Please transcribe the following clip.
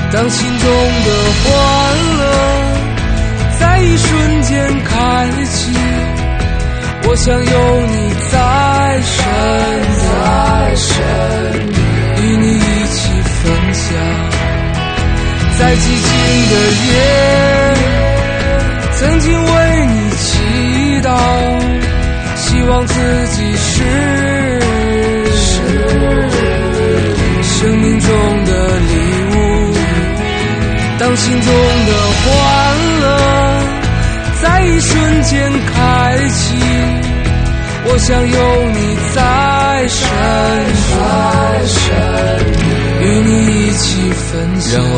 当心中的欢乐在一瞬间开启，我想有你在身边，与你一起分享。在寂静的夜，曾经为你祈祷，希望自己是生命中的礼物。当心中的欢乐在一瞬间开启，我想有你在身边，与你一起分享。让我